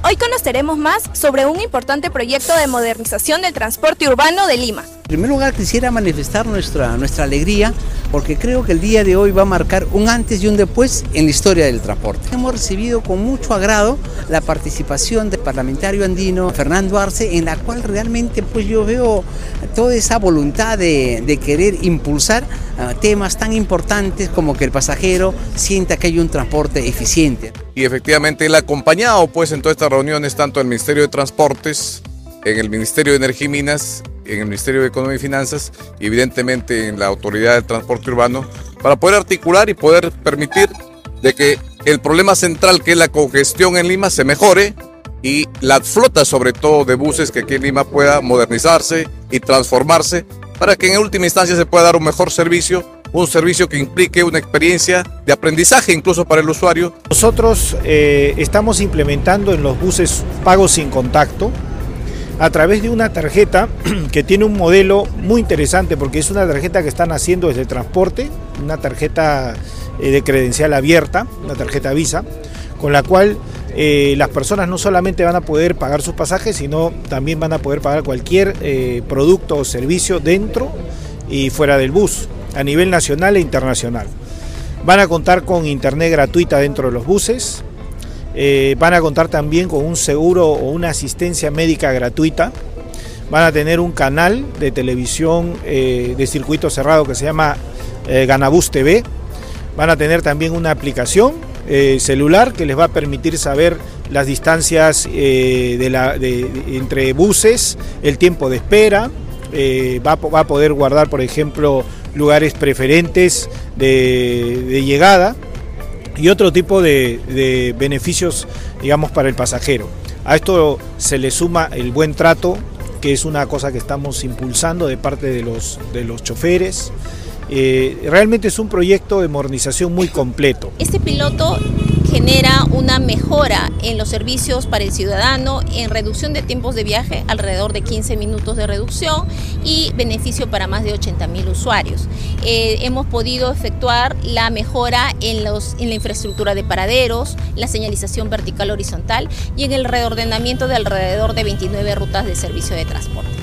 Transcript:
Hoy conoceremos más sobre un importante proyecto de modernización del transporte urbano de Lima. En primer lugar, quisiera manifestar nuestra alegría porque creo que el día de hoy va a marcar un antes y un después en la historia del transporte. Hemos recibido con mucho agrado la participación del parlamentario andino Fernando Arce, en la cual realmente pues yo veo toda esa voluntad de querer impulsar temas tan importantes como que el pasajero sienta que hay un transporte eficiente. Y efectivamente él ha acompañado pues en todas estas reuniones tanto en el Ministerio de Transportes, en el Ministerio de Energía y Minas, en el Ministerio de Economía y Finanzas y evidentemente en la Autoridad de Transporte Urbano para poder articular y poder permitir de que el problema central, que es la congestión en Lima, se mejore y la flota sobre todo de buses que aquí en Lima pueda modernizarse y transformarse para que en última instancia se pueda dar un mejor servicio, un servicio que implique una experiencia de aprendizaje incluso para el usuario. Nosotros estamos implementando en los buses pagos sin contacto a través de una tarjeta que tiene un modelo muy interesante porque es una tarjeta que están haciendo desde el transporte, una tarjeta de credencial abierta, una tarjeta Visa, con la cual las personas no solamente van a poder pagar sus pasajes, sino también van a poder pagar cualquier producto o servicio dentro y fuera del bus, a nivel nacional e internacional. Van a contar con internet gratuita dentro de los buses. Van a contar también con un seguro o una asistencia médica gratuita. Van a tener un canal de televisión de circuito cerrado que se llama Ganabus TV. Van a tener también una aplicación celular que les va a permitir saber las distancias entre buses, el tiempo de espera. Va a poder guardar, por ejemplo, lugares preferentes de llegada y otro tipo de beneficios, digamos, para el pasajero. A esto se le suma el buen trato, que es una cosa que estamos impulsando de parte de los choferes. Realmente es un proyecto de modernización muy completo. Este piloto genera una mejora en los servicios para el ciudadano, en reducción de tiempos de viaje, alrededor de 15 minutos de reducción y beneficio para más de 80.000 usuarios. Hemos podido efectuar la mejora en la infraestructura de paraderos, la señalización vertical horizontal y en el reordenamiento de alrededor de 29 rutas de servicio de transporte.